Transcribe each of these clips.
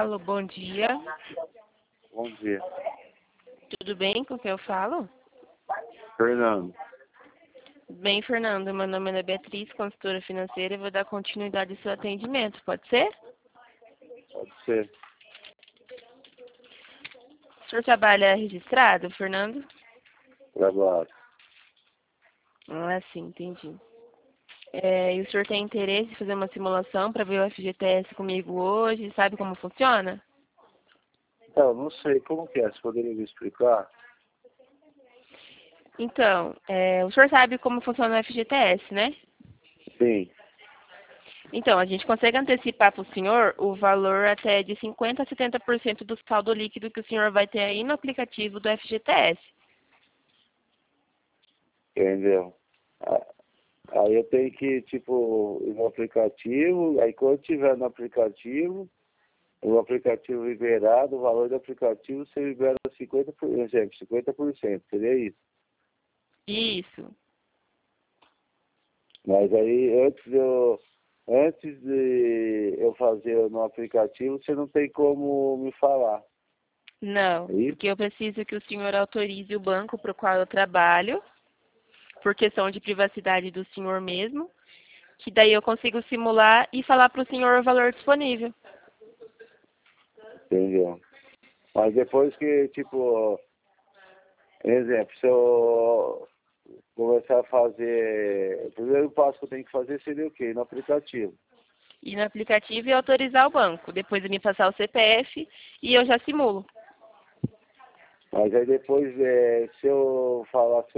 Alô, bom dia. Bom dia. Tudo bem? Com quem eu falo? Fernando. Bem, Fernando. Meu nome é Beatriz, consultora financeira, e vou dar continuidade ao seu atendimento. Pode ser? Pode ser. O senhor trabalha registrado, Fernando? Trabalho. Ah, sim, entendi. E o senhor tem interesse em fazer uma simulação para ver o FGTS comigo hoje? Sabe como funciona? Então, não sei como que é. Você poderia me explicar? Então, o senhor sabe como funciona o FGTS, né? Sim. Então, a gente consegue antecipar para o senhor o valor até de 50% a 70% do saldo líquido que o senhor vai ter aí no aplicativo do FGTS. Entendeu? Aí eu tenho que, tipo, ir no aplicativo. Aí quando tiver no aplicativo, o aplicativo liberado, o valor do aplicativo, você libera 50%, 50%. Seria isso. Isso. Mas aí, antes de eu fazer no aplicativo, você não tem como me falar. Não, É isso? porque eu preciso que o senhor autorize o banco para o qual eu trabalho, por questão de privacidade do senhor mesmo, que daí eu consigo simular e falar para o senhor o valor disponível. Entendeu? Mas depois que, tipo, exemplo, se eu começar a fazer, o primeiro passo que eu tenho que fazer seria o quê? No aplicativo. Ir no aplicativo e autorizar o banco. Depois de me passar o CPF e eu já simulo. Mas aí depois, se eu falar assim,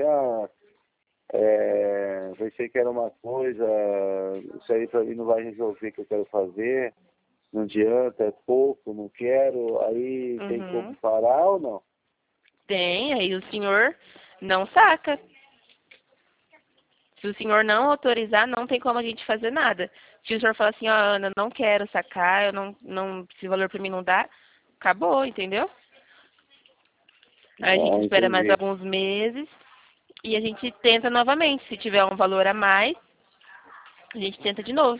pensei que era uma coisa, isso aí pra mim não vai resolver o que eu quero fazer, não adianta, é pouco, não quero, aí tem como Uhum. parar ou não? Tem, aí o senhor não saca. Se o senhor não autorizar, não tem como a gente fazer nada. Se o senhor falar assim, ó, Ana, não quero sacar, eu não, esse valor para mim não dá, acabou, entendeu? Aí a gente Ah, espera mais entendi, alguns meses e a gente tenta novamente. Se tiver um valor a mais, a gente tenta de novo.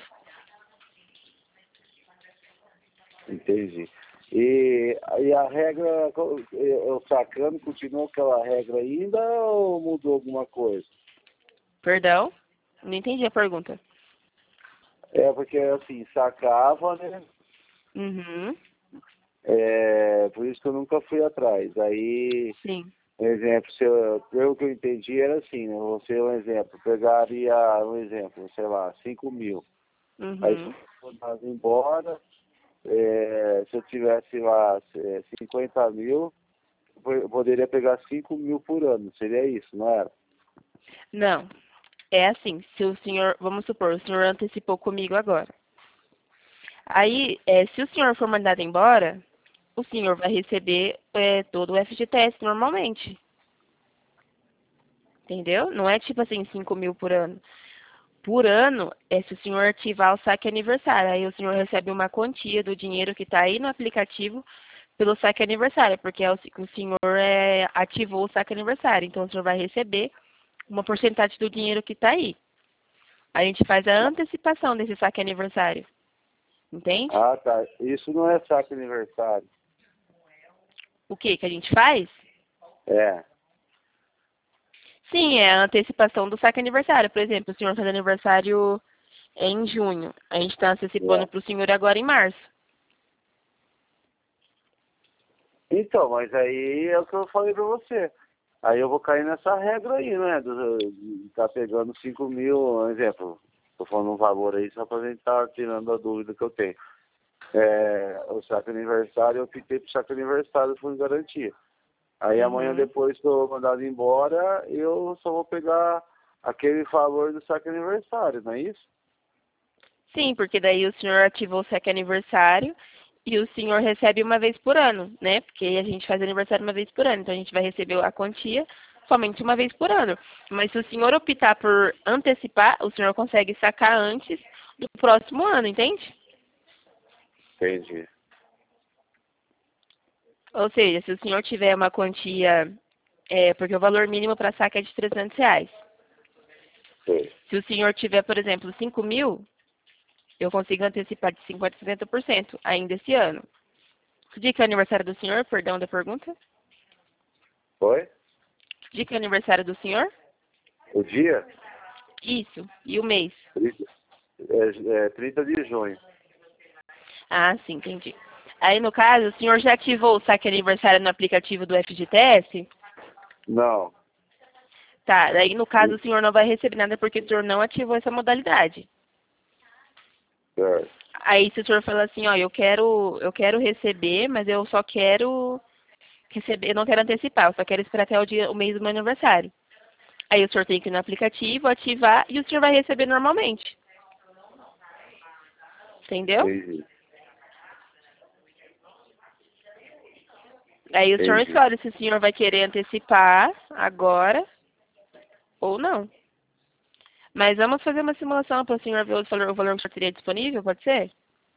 entendi. E a regra, eu sacando, continua aquela regra ainda ou mudou alguma coisa? Perdão? Não entendi a pergunta. É, porque assim, sacava, né? Uhum. Por isso que eu nunca fui atrás. Aí, Sim. um exemplo, pelo que eu entendi era assim, né? Você, um exemplo, pegaria, um exemplo, sei lá, 5 mil. Aí se Uhum. eu fosse embora, se eu tivesse lá 50 mil, eu poderia pegar 5 mil por ano. Seria isso, não era? Não. É assim, se o senhor, vamos supor, o senhor antecipou comigo agora. Aí, se o senhor for mandado embora, o senhor vai receber todo o FGTS normalmente. Entendeu? Não é tipo assim, 5 mil por ano. Por ano, é se o senhor ativar o saque aniversário. Aí o senhor recebe uma quantia do dinheiro que está aí no aplicativo pelo saque aniversário, porque o senhor ativou o saque aniversário. Então o senhor vai receber uma porcentagem do dinheiro que está aí. A gente faz a antecipação desse saque aniversário. Entende? Ah, tá. Isso não é saque aniversário. O que que a gente faz? É. Sim, é a antecipação do saque aniversário. Por exemplo, o senhor faz aniversário em junho. A gente está antecipando É. para o senhor agora em março. Então, mas aí é o que eu falei pra você. Aí eu vou cair nessa regra aí, né? De tá pegando 5 mil, um exemplo. Tô falando um valor aí só pra gente estar tirando a dúvida que eu tenho. O saque aniversário, eu optei pro saque aniversário, fui em garantia. Aí amanhã Uhum. depois que eu mandado embora, eu só vou pegar aquele valor do saque aniversário, não é isso? Sim, porque daí o senhor ativou o saque aniversário e o senhor recebe uma vez por ano, né? Porque a gente faz aniversário uma vez por ano, então a gente vai receber a quantia somente uma vez por ano. Mas se o senhor optar por antecipar, o senhor consegue sacar antes do próximo ano, entende? Entendi. Ou seja, se o senhor tiver uma quantia, porque o valor mínimo para saque é de R$ 300. Sei. Se o senhor tiver, por exemplo, 5 mil, eu consigo antecipar de 50% a 70% ainda esse ano. Que dia que é o aniversário do senhor? Perdão da pergunta. Oi? Que dia que é o aniversário do senhor? O dia? Isso. E o mês? 30 de junho. Ah, sim, entendi. Aí, no caso, o senhor já ativou o saque aniversário no aplicativo do FGTS? Não. Tá, daí no caso o senhor não vai receber nada porque o senhor não ativou essa modalidade. Certo. Aí se o senhor falar assim, ó, eu quero receber, mas eu só quero receber, eu não quero antecipar, eu só quero esperar até o mês do meu aniversário. Aí o senhor tem que ir no aplicativo, ativar e o senhor vai receber normalmente. Entendeu? Entendi. Aí o senhor Entendi. escolhe se o senhor vai querer antecipar agora ou não. Mas vamos fazer uma simulação para o senhor ver o valor que o senhor teria disponível, pode ser?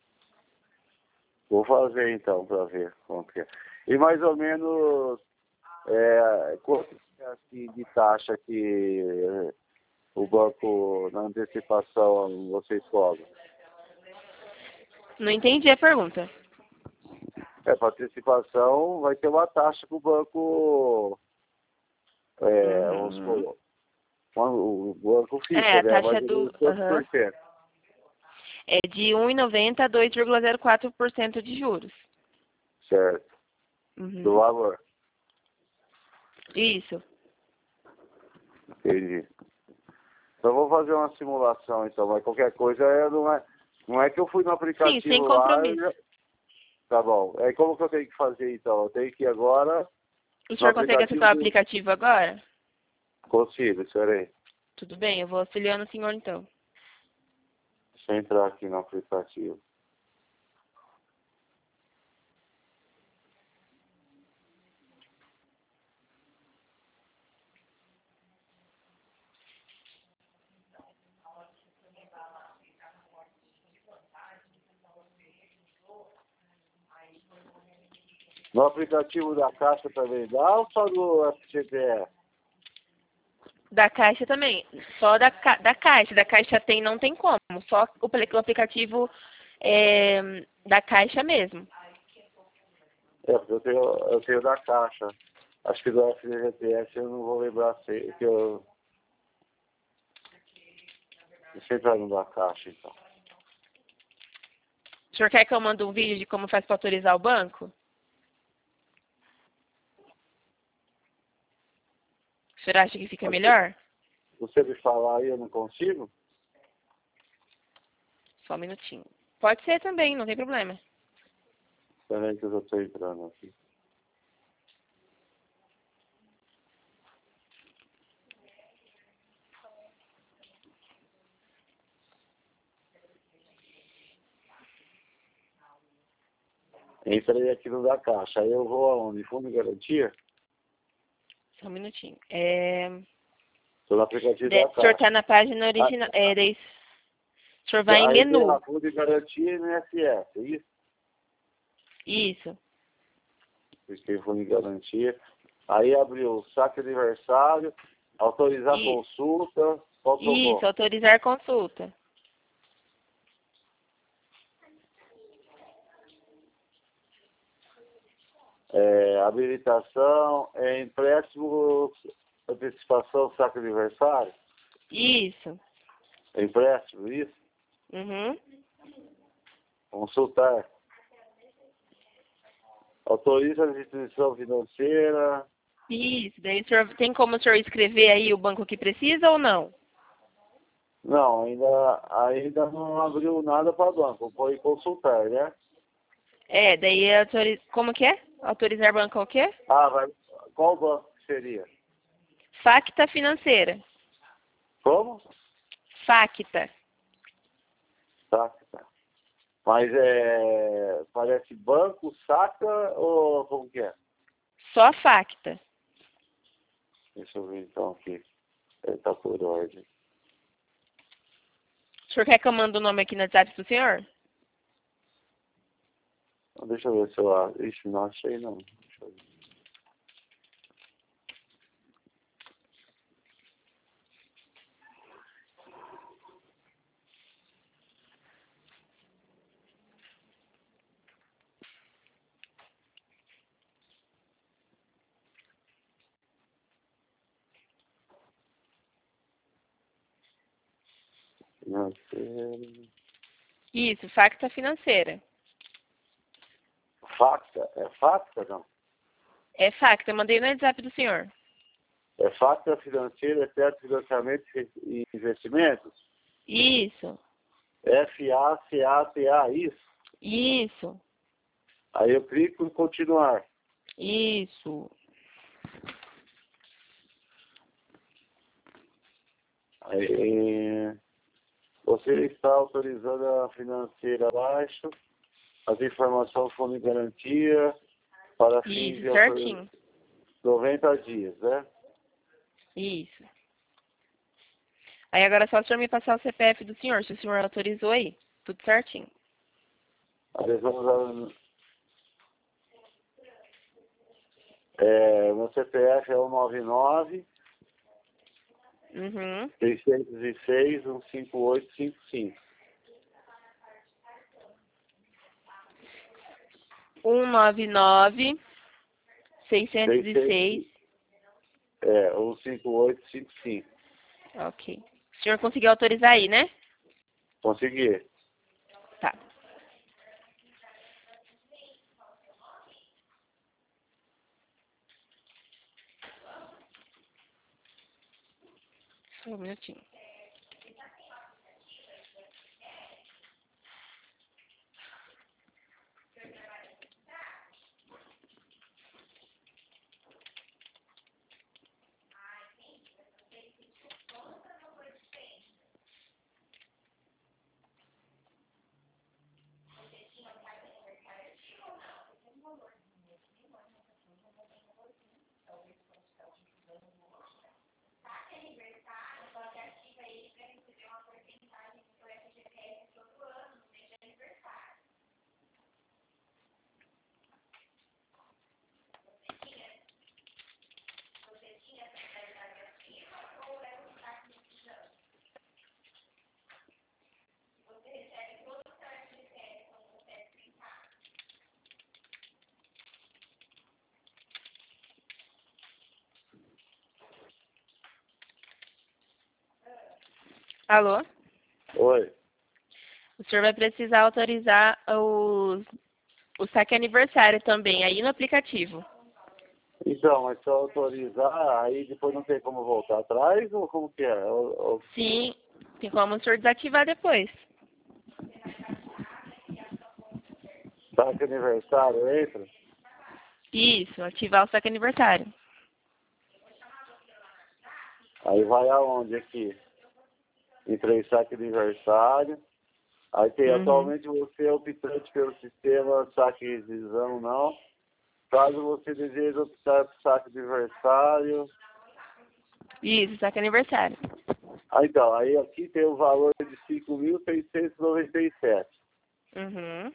Vou fazer então para ver como que é. E mais ou menos quanto é assim, de taxa que o banco na antecipação vocês cobram? Não entendi a pergunta. Para antecipação vai ter uma taxa que o banco, vamos Uhum. supor, o banco É, fixa, a né? taxa Mais ou do. menos quantos por Aham. cento? É de 1,90 a 2,04% de juros. Certo. Do Uhum. valor. Isso. Entendi. Então vou fazer uma simulação então, mas qualquer coisa não é que eu fui no Sim, sem aplicativo lá. compromisso. Tá bom. É como que eu tenho que fazer então? Eu tenho que ir agora O no senhor consegue acessar aplicativo o do. aplicativo agora? Consigo, esperei. Tudo bem, eu vou auxiliando o senhor então. Deixa eu entrar aqui no aplicativo. No aplicativo da Caixa também dá ou só do FGTS? Da Caixa também. Só da Caixa. Da Caixa tem, não tem como. Só o aplicativo da Caixa mesmo. Porque eu tenho da Caixa. Acho que do FGTS eu não vou lembrar se que eu. Deixa eu entrar no da Caixa então. O senhor quer que eu mande um vídeo de como faz para autorizar o banco? O senhor acha que fica Acho que melhor? você me falar aí eu não consigo? Só um minutinho. Pode ser também, não tem problema. Espera aí que eu já estou entrando aqui. Entrei aqui no da Caixa. Aí eu vou aonde? Fundo de garantia? Só um minutinho. Estou no aplicativo da O senhor Caixa. está na página original. Daí o senhor vai em Aí tem menu. lá, fundo de garantia e INSS, é isso? Isso. Tem fundo de garantia. Aí abriu o saque aniversário, autorizar a Isso. consulta, qual que eu Isso, vou? autorizar consulta. Habilitação, empréstimo, antecipação, saque aniversário, Isso. empréstimo, isso? Uhum. Consultar. Autoriza a instituição financeira. Isso. Daí o senhor tem como o senhor escrever aí o banco que precisa ou não? Não, ainda não abriu nada para banco. Foi consultar, né? Daí como que é? Autorizar banco o quê? Vai. Qual banco que seria? Facta financeira. Como? Facta. Tá. Mas parece banco, saca ou como que é? Só Facta. Deixa eu ver então aqui. Tá por ordem. O senhor quer que eu mande o nome aqui no WhatsApp pro senhor? Então, deixa eu ver se eu acho. Ixi, não achei não. Deixa eu ver. Financeira. Isso, facta financeira. Facta? É facta, não? É facta, mandei no WhatsApp do senhor. É facta financeira, exceto financiamento e investimentos? Isso, FACATA, isso? isso, Aí eu clico em continuar. isso. Aí, você está autorizando a financeira abaixo, as informações foram em garantia para fins Isso, de certinho. 90 dias, né? Isso. Aí agora é só o senhor me passar o CPF do senhor, se o senhor autorizou aí. Tudo certinho. Aí vamos meu CPF é o 99 Uhum. 606 15855. 199 606. É, 15855. Ok. O senhor conseguiu autorizar aí, né? Consegui. Tá. Só um minutinho. Alô? Oi. O senhor vai precisar autorizar o saque aniversário também, aí no aplicativo. Então, mas se eu autorizar, aí depois não tem como voltar atrás ou como que é? Sim, tem como o senhor desativar depois. Saque aniversário entra? Isso, ativar o saque aniversário. Aí vai aonde aqui? Entrei em saque aniversário. Aí tem Uhum. atualmente você é optante pelo sistema saque e rescisão, não. Caso você deseje optar por saque aniversário. Isso, saque aniversário. Então, aí aqui tem o valor de 5.697. Uhum.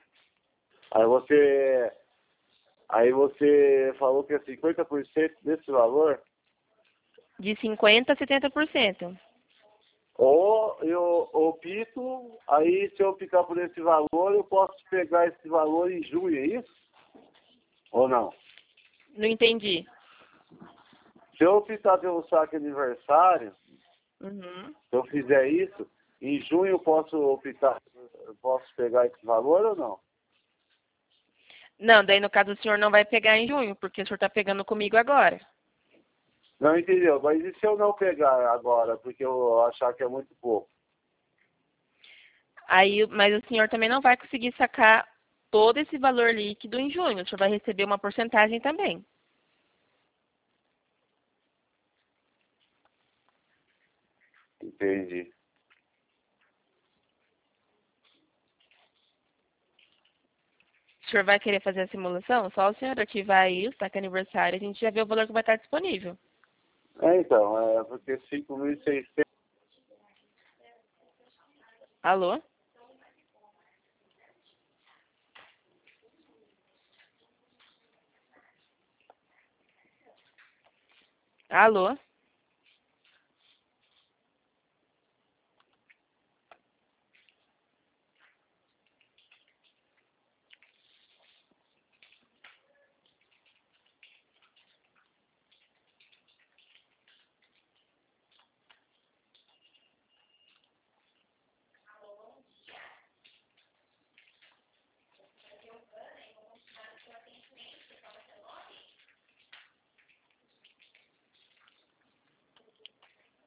Aí você falou que é 50% desse valor. De 50% a 70%. Ou eu opto, aí se eu optar por esse valor, eu posso pegar esse valor em junho, é isso? Ou não? Não entendi. Se eu optar pelo saque aniversário, Uhum. se eu fizer isso, em junho eu posso pegar esse valor ou não? Não, daí no caso o senhor não vai pegar em junho, porque o senhor está pegando comigo agora. Não entendeu? Mas e se eu não pegar agora, porque eu achar que é muito pouco? Aí, mas o senhor também não vai conseguir sacar todo esse valor líquido em junho. O senhor vai receber uma porcentagem também. Entendi. O senhor vai querer fazer a simulação? Só o senhor ativar aí o saque aniversário, a gente já vê o valor que vai estar disponível. Então, porque 5.600. Alô? Alô?